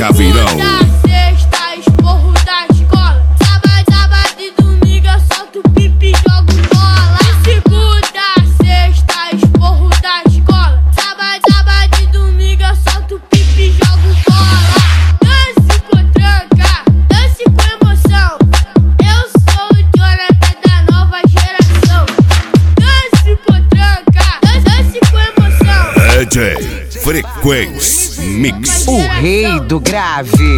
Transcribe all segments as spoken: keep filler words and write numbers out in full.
Caveirão. Sexta, esporro da escola. Sábado, sábado e domingo eu solto pipi e jogo bola. Segunda, sexta, esporro da escola. Sábado, sábado e domingo eu solto pipi e jogo bola. Dance com tranca, dance com emoção. Eu sou o Jonathan da nova geração. Dance com tranca, dance com emoção. D J Frequência Mix. O rei do grave.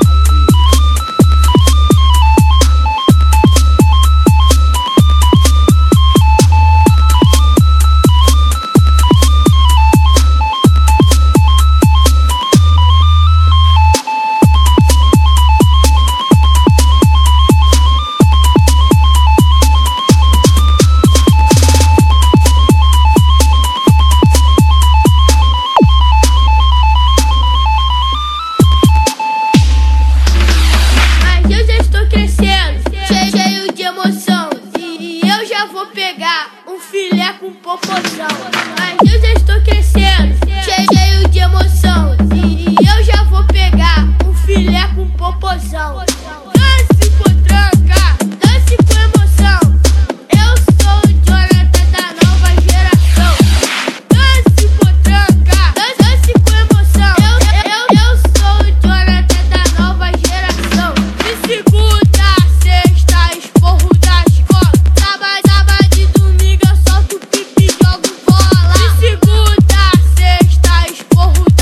Vou pegar um filé com popozão. Mas eu já estou crescendo, cheio de emoção. E eu já vou pegar um filé com popozão. Dance com tranca, dance com emoção. Eu sou o Jonathan da nova geração. Dance com tranca, dance com emoção. Eu, eu, eu sou o Jonathan da nova geração. De segunda a sexta, esporro da escola. Sábado,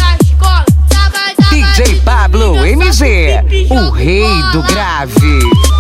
D J Pablo M G, o rei do grave.